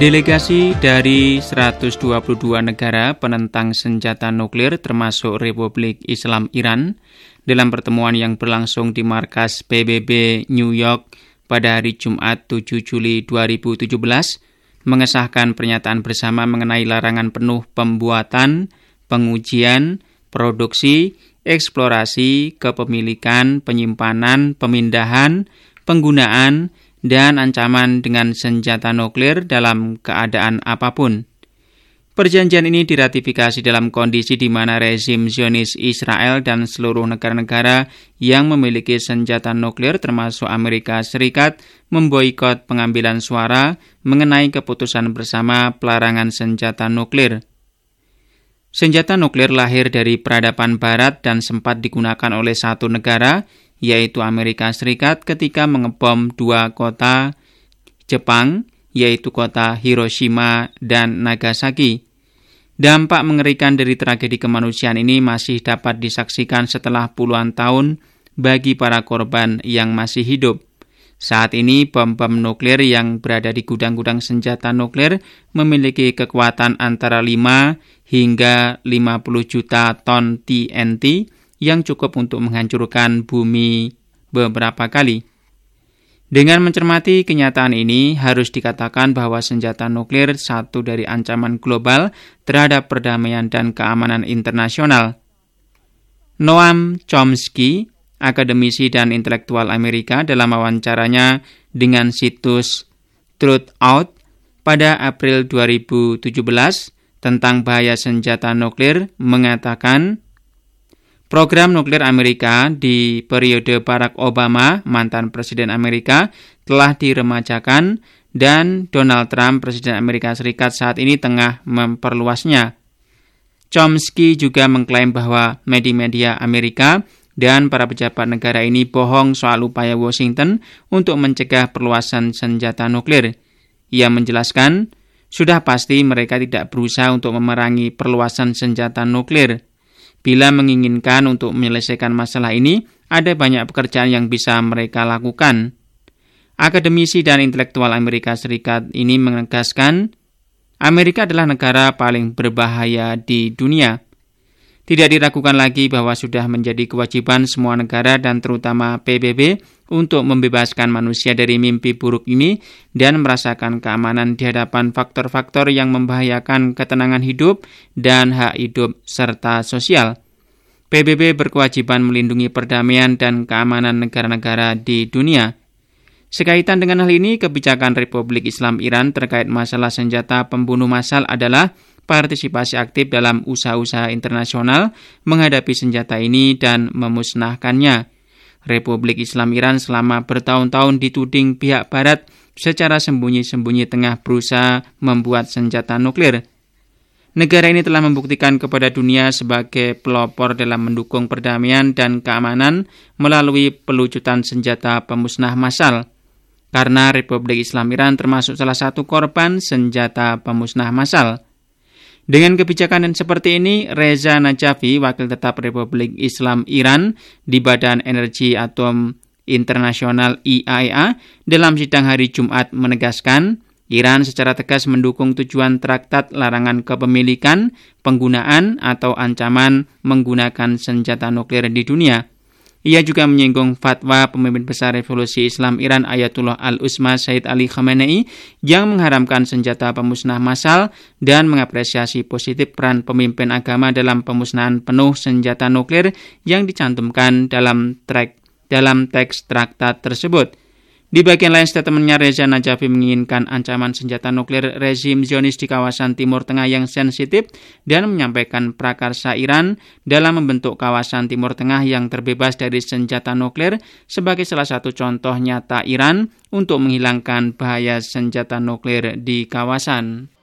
Delegasi dari 122 negara penentang senjata nuklir termasuk Republik Islam Iran dalam pertemuan yang berlangsung di markas PBB New York pada hari Jumat 7 Juli 2017 mengesahkan pernyataan bersama mengenai larangan penuh pembuatan, pengujian, produksi, eksplorasi, kepemilikan, penyimpanan, pemindahan, penggunaan, dan ancaman dengan senjata nuklir dalam keadaan apapun. Perjanjian ini diratifikasi dalam kondisi di mana rezim Zionis Israel dan seluruh negara-negara yang memiliki senjata nuklir termasuk Amerika Serikat memboikot pengambilan suara mengenai keputusan bersama pelarangan senjata nuklir. Senjata nuklir lahir dari peradaban barat dan sempat digunakan oleh satu negara, yaitu Amerika Serikat ketika mengebom dua kota Jepang, yaitu kota Hiroshima dan Nagasaki. Dampak mengerikan dari tragedi kemanusiaan ini masih dapat disaksikan setelah puluhan tahun bagi para korban yang masih hidup. Saat ini, bom-bom nuklir yang berada di gudang-gudang senjata nuklir memiliki kekuatan antara 5 hingga 50 juta ton TNT, yang cukup untuk menghancurkan bumi beberapa kali. Dengan mencermati kenyataan ini, harus dikatakan bahwa senjata nuklir satu dari ancaman global terhadap perdamaian dan keamanan internasional. Noam Chomsky, akademisi dan intelektual Amerika, dalam wawancaranya dengan situs Truthout pada April 2017 tentang bahaya senjata nuklir mengatakan, program nuklir Amerika di periode Barack Obama, mantan Presiden Amerika, telah diremajakan dan Donald Trump, Presiden Amerika Serikat saat ini tengah memperluasnya. Chomsky juga mengklaim bahwa media-media Amerika dan para pejabat negara ini bohong soal upaya Washington untuk mencegah perluasan senjata nuklir. Ia menjelaskan, sudah pasti mereka tidak berusaha untuk memerangi perluasan senjata nuklir. Bila menginginkan untuk menyelesaikan masalah ini, ada banyak pekerjaan yang bisa mereka lakukan. Akademisi dan intelektual Amerika Serikat ini menegaskan, Amerika adalah negara paling berbahaya di dunia. Tidak diragukan lagi bahwa sudah menjadi kewajiban semua negara dan terutama PBB untuk membebaskan manusia dari mimpi buruk ini dan merasakan keamanan di hadapan faktor-faktor yang membahayakan ketenangan hidup dan hak hidup serta sosial. PBB berkewajiban melindungi perdamaian dan keamanan negara-negara di dunia. Sekaitan dengan hal ini, kebijakan Republik Islam Iran terkait masalah senjata pembunuh massal adalah partisipasi aktif dalam usaha-usaha internasional menghadapi senjata ini dan memusnahkannya. Republik Islam Iran selama bertahun-tahun dituding pihak Barat secara sembunyi-sembunyi tengah berusaha membuat senjata nuklir. Negara ini telah membuktikan kepada dunia sebagai pelopor dalam mendukung perdamaian dan keamanan melalui pelucutan senjata pemusnah massal. Karena Republik Islam Iran termasuk salah satu korban senjata pemusnah massal. Dengan kebijakan seperti ini, Reza Najafi, wakil tetap Republik Islam Iran di Badan Energi Atom Internasional IAEA, dalam sidang hari Jumat menegaskan, Iran secara tegas mendukung tujuan traktat larangan kepemilikan, penggunaan, atau ancaman menggunakan senjata nuklir di dunia. Ia juga menyinggung fatwa pemimpin besar Revolusi Islam Iran Ayatullah Al-Uzma Sayyid Ali Khamenei yang mengharamkan senjata pemusnah massal dan mengapresiasi positif peran pemimpin agama dalam pemusnahan penuh senjata nuklir yang dicantumkan dalam teks traktat tersebut. Di bagian lain statementnya, Reza Najafi menginginkan ancaman senjata nuklir rezim Zionis di kawasan Timur Tengah yang sensitif dan menyampaikan prakarsa Iran dalam membentuk kawasan Timur Tengah yang terbebas dari senjata nuklir sebagai salah satu contoh nyata Iran untuk menghilangkan bahaya senjata nuklir di kawasan.